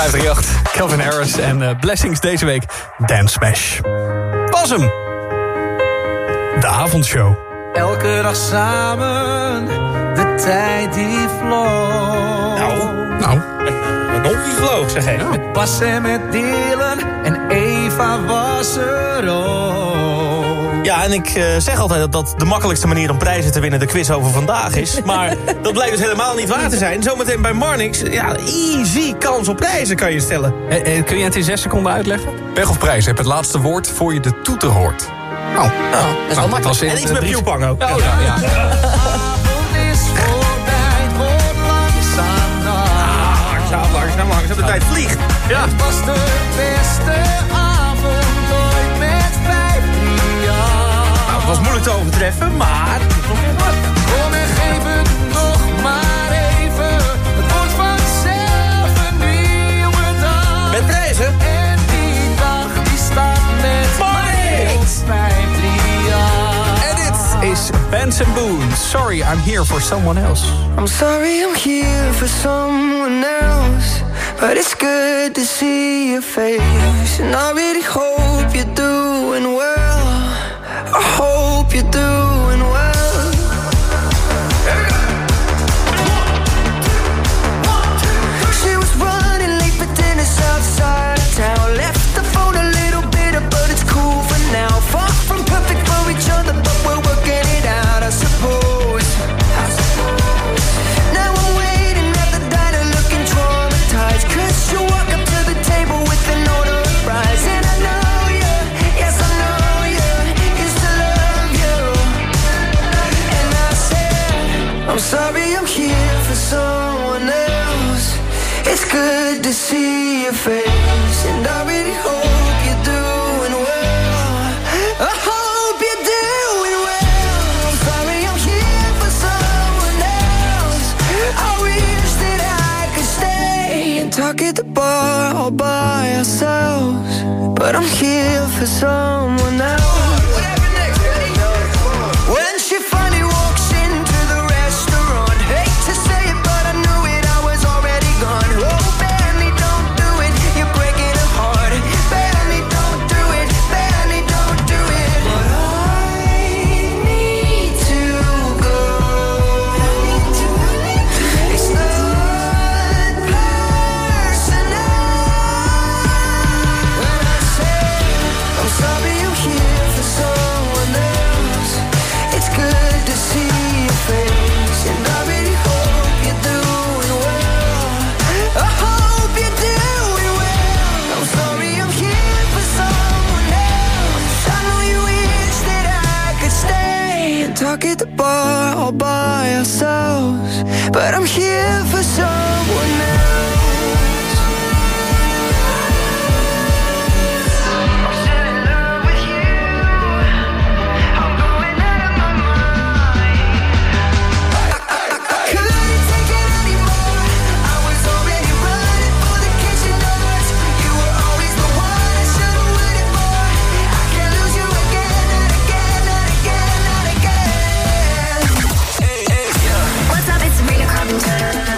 538, Calvin Harris en Blessings deze week. Dance Smash. Was hem. De avondshow. Elke dag samen, de tijd die vloog. Nou. Nog die vloog, zeg hé. Met Bas en met Dylan en Eva was er ook. Ja, en ik zeg altijd dat dat de makkelijkste manier om prijzen te winnen de quiz over vandaag is. Maar dat blijkt dus helemaal niet waar te zijn. Zometeen bij Marnix, ja, easy kans op prijzen kan je stellen. Kun je het in 6 seconden uitleggen? Pech of prijs, heb het laatste woord voor je de toeter hoort. Dat is wel makkelijk. En iets met Pewpang ook. Oh, ja. Langzaam de tijd vliegt. Ja. Het was de beste avond ooit met 538. Nou, het was moeilijk te overtreffen, maar... Kom en geef het nog maar even. Het wordt vanzelf een nieuwe dag. Met prijzen. En die dag die staat met Marnix 538. En dit is Benson Boone. Sorry, I'm here for someone else. I'm sorry I'm here for someone else, but it's good to see your face. And I really hope you're doing well. I hope you're doing well. She was running late for dinner outside of town. Left the phone a little bitter, but it's cool for now. Far from perfect for each other, but we're working it out, I suppose. Now I'm waiting at the diner looking traumatized, 'cause you walk up to the table with an order of fries. And I know you, yes I know you, used to love you. And I said, I'm sorry I'm here for someone else. It's good to see your face, and I really hope you're doing well. I hope you're doing well. I'm sorry I'm here for someone else. I wish that I could stay and talk at the bar all by ourselves, but I'm here for someone else. When she finally walks into the restaurant, hate to say it, but I knew it, I was already gone. Oh, Benny, don't do it, you're breaking her heart. Benny, don't do it, Benny, don't do it. But I need to go. It's not personal. When I say I'm sorry I'm here for someone else, it's good to see your face, and I really hope you're doing well. I hope you're doing well. I'm sorry I'm here for someone else. I know you wish that I could stay and talk at the bar all by ourselves, but I'm here for someone else. What's up, it's Sabrina Carpenter.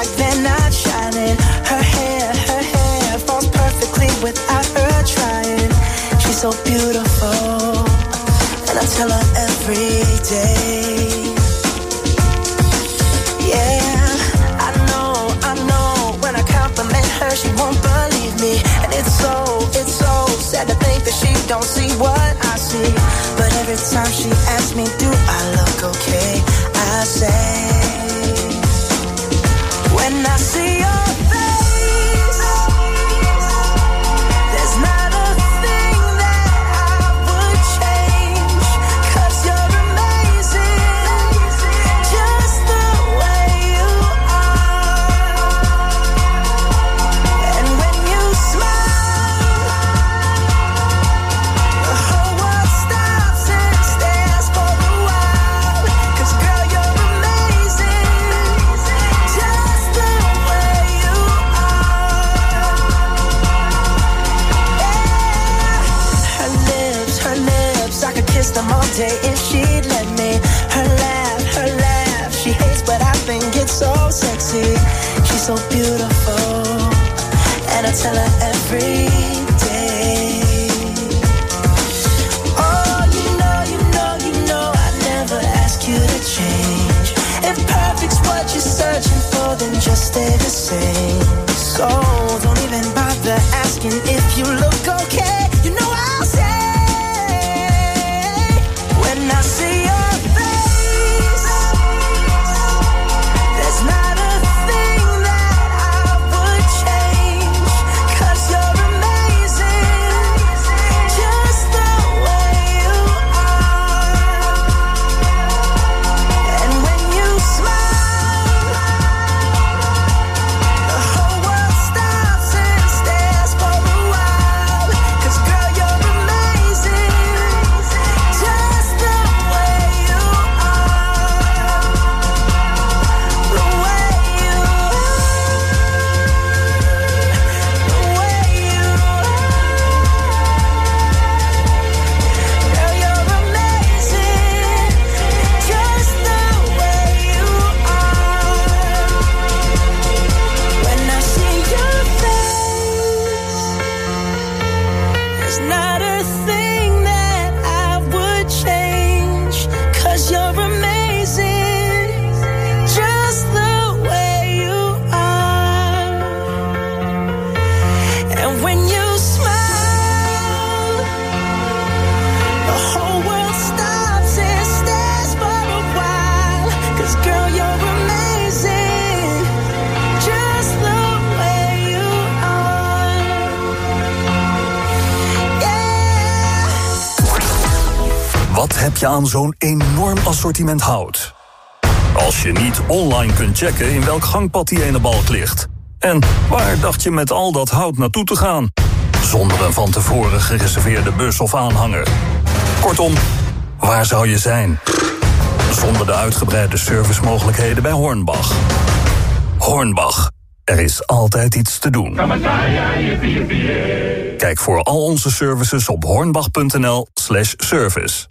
like they're not shining. Her hair falls perfectly without her trying. She's so beautiful, and I tell her every day. Yeah, I know, when I compliment her, she won't believe me. And it's so sad to think that she don't see what I see. But every time she asks me, do I look okay? I say, when I see your face, there's not a thing that I would change. 'Cause you're amazing, just the way you are. And when you smile, the whole world stops and stares for a while. 'Cause girl, you're amazing, just the way you are. Yeah. Her lips, I could kiss them all day if she'd let me. Her laugh, she hates but I think it's so sexy. She's so beautiful, and I tell her every day. Oh, you know, I never ask you to change. If perfect's what you're searching for, then just stay the same. So don't even bother asking if you look okay. You know I'll say, when I see your face, there's not a thing that I would change. 'Cause you're amazing, just the way you are. And when you smile, the whole world stops and stares for a while. 'Cause girl, you're amazing, just the way you are. The way you girl, you're amazing, just the way you are. When I see your face, there's not a thing that I would change. 'Cause you're amazing, just the way you are. And when you smile, the whole world stops and stares for a while. 'Cause girl, you're amazing, just the way you are. Wat heb je aan zo'n enorm assortiment hout? Als je niet online kunt checken in welk gangpad die ene balk ligt. En waar dacht je met al dat hout naartoe te gaan? Zonder een van tevoren gereserveerde bus of aanhanger. Kortom, waar zou je zijn? Zonder de uitgebreide servicemogelijkheden bij Hornbach. Hornbach, er is altijd iets te doen. Kijk voor al onze services op hornbach.nl/service.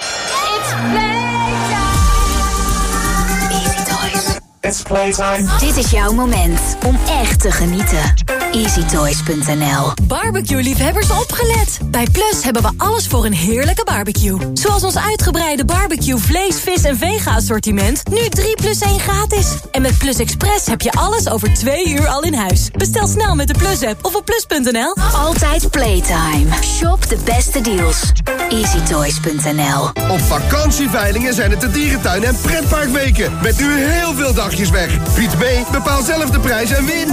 It's playtime. Dit is jouw moment om echt te genieten. EasyToys.nl. Barbecue-liefhebbers opgelet. Bij Plus hebben we alles voor een heerlijke barbecue. Zoals ons uitgebreide barbecue vlees, vis en vega-assortiment. Nu 3+1 gratis. En met Plus Express heb je alles over 2 uur al in huis. Bestel snel met de Plus-app of op plus.nl. Altijd playtime. Shop de beste deals. EasyToys.nl. Op vakantieveilingen zijn het de dierentuin en pretparkweken. Met nu heel veel dagjes weg. Fiets mee, bepaal zelf de prijs en win.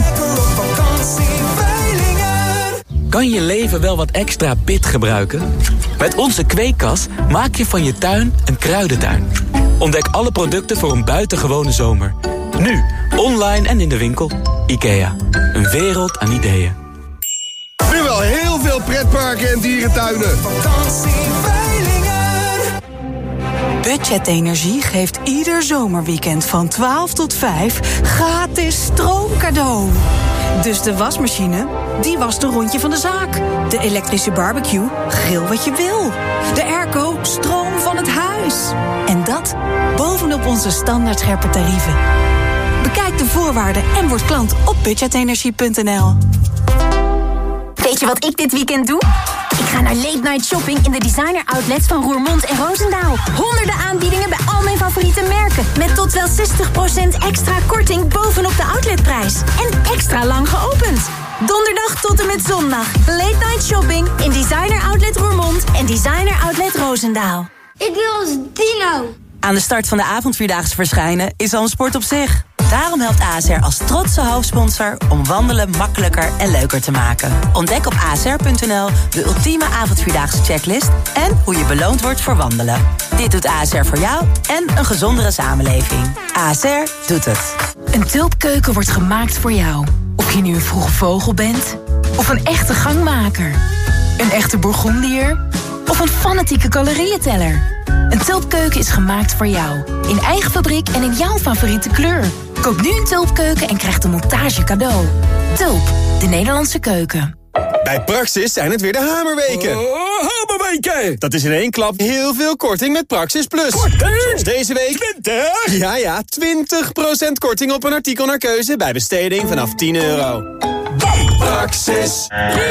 Kan je leven wel wat extra pit gebruiken? Met onze kweekkas maak je van je tuin een kruidentuin. Ontdek alle producten voor een buitengewone zomer. Nu, online en in de winkel. IKEA, een wereld aan ideeën. Nu wel heel veel pretparken en dierentuinen. Budget Energie geeft ieder zomerweekend van 12 tot 5 gratis stroomcadeau. Dus de wasmachine, die wast een rondje van de zaak. De elektrische barbecue, grill wat je wil. De airco, stroom van het huis. En dat bovenop onze standaard scherpe tarieven. Bekijk de voorwaarden en word klant op budgetenergie.nl. Weet je wat ik dit weekend doe? Ik ga naar Late Night Shopping in de designer outlets van Roermond en Roosendaal. Honderden aanbiedingen bij al mijn favoriete merken. Met tot wel 60% extra korting bovenop de outletprijs. En extra lang geopend. Donderdag tot en met zondag. Late Night Shopping in designer outlet Roermond en designer outlet Roosendaal. Ik wil als dino. Aan de start van de avondvierdaagse verschijnen is al een sport op zich. Daarom helpt ASR als trotse hoofdsponsor om wandelen makkelijker en leuker te maken. Ontdek op asr.nl de ultieme avondvierdaagse checklist en hoe je beloond wordt voor wandelen. Dit doet ASR voor jou en een gezondere samenleving. ASR doet het. Een tulpkeuken wordt gemaakt voor jou. Of je nu een vroege vogel bent, of een echte gangmaker. Een echte Bourgondier, of een fanatieke calorieënteller. Een tulpkeuken is gemaakt voor jou. In eigen fabriek en in jouw favoriete kleur. Koop nu een tulpkeuken en krijg de montage cadeau. Tulp, de Nederlandse keuken. Bij Praxis zijn het weer de hamerweken. Hamerweken! Dat is in één klap heel veel korting met Praxis Plus. Zoals deze week 20? Ja, 20% korting op een artikel naar keuze bij besteding vanaf €10. Praxis.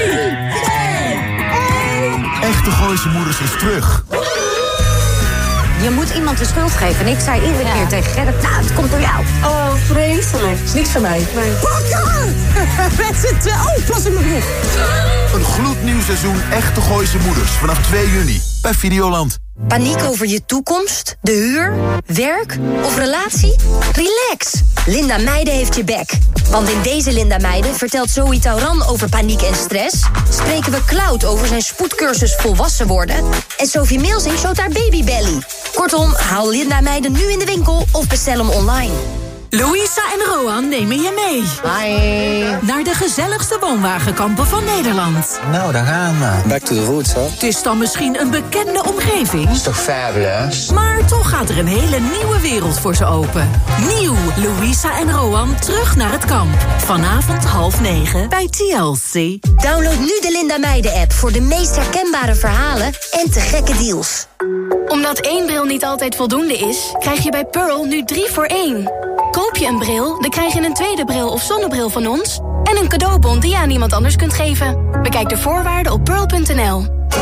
Echte Gooise Moeders is terug. Je moet iemand de schuld geven. En ik zei iedere keer tegen Gerrit, nou, het komt door jou. Oh, vreselijk. Is niks van mij. Met z'n tweeën. Oh, plas in mijn broek. Een gloednieuw seizoen Echte Gooise Moeders vanaf 2 juni bij Videoland. Paniek over je toekomst, de huur, werk of relatie? Relax. Linda Meijden heeft je back. Want in deze Linda Meijden vertelt Zoe Tauran over paniek en stress. Spreken we Cloud over zijn spoedcursus volwassen worden. En Sophie Milsing showt haar babybelly. Kortom, haal Linda Meijden nu in de winkel of bestel hem online. Louisa en Roan nemen je mee. Hi. Naar de gezelligste woonwagenkampen van Nederland. Nou, daar gaan we. Back to the roots, hè? Het is dan misschien een bekende omgeving. Is toch fabulous? Maar toch gaat er een hele nieuwe wereld voor ze open. Nieuw, Louisa en Roan terug naar het kamp. Vanavond 20:30 bij TLC. Download nu de Linda Meijden-app voor de meest herkenbare verhalen en te gekke deals. Omdat 1 bril niet altijd voldoende is, krijg je bij Pearl nu 3 voor 1. Koop je een bril, dan krijg je een tweede bril of zonnebril van ons en een cadeaubon die je aan iemand anders kunt geven. Bekijk de voorwaarden op pearl.nl.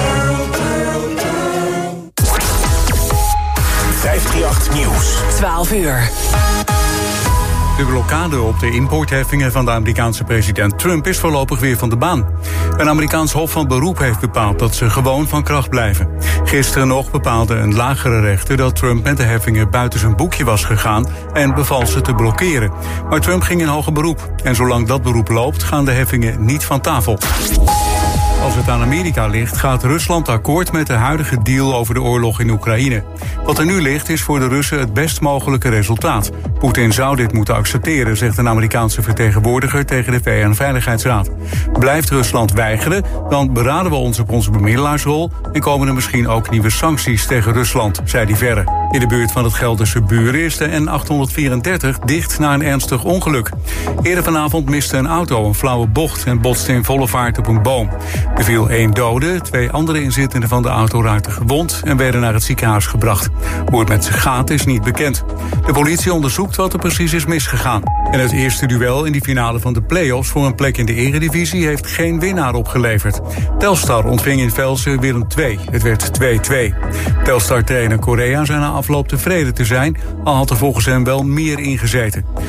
538 Nieuws. 12 uur. De blokkade op de importheffingen van de Amerikaanse president Trump is voorlopig weer van de baan. Een Amerikaans hof van beroep heeft bepaald dat ze gewoon van kracht blijven. Gisteren nog bepaalde een lagere rechter dat Trump met de heffingen buiten zijn boekje was gegaan en beval ze te blokkeren. Maar Trump ging in hoger beroep. En zolang dat beroep loopt, gaan de heffingen niet van tafel. Als het aan Amerika ligt, gaat Rusland akkoord met de huidige deal over de oorlog in Oekraïne. Wat er nu ligt, is voor de Russen het best mogelijke resultaat. Poetin zou dit moeten accepteren, zegt een Amerikaanse vertegenwoordiger tegen de VN-veiligheidsraad. Blijft Rusland weigeren, dan beraden we ons op onze bemiddelaarsrol en komen er misschien ook nieuwe sancties tegen Rusland, zei hij verder. In de buurt van het Gelderse Buren is de N834 dicht na een ernstig ongeluk. Eerder vanavond miste een auto een flauwe bocht en botste in volle vaart op een boom. Er viel 1 dode, 2 andere inzittenden van de auto raakten gewond en werden naar het ziekenhuis gebracht. Hoe het met ze gaat is niet bekend. De politie onderzoekt wat er precies is misgegaan. En het eerste duel in die finale van de play-offs voor een plek in de Eredivisie heeft geen winnaar opgeleverd. Telstar ontving in Velsen Willem II. Het werd 2-2. Telstar-trainer Correa zei na afloop tevreden te zijn, al had er volgens hem wel meer ingezeten.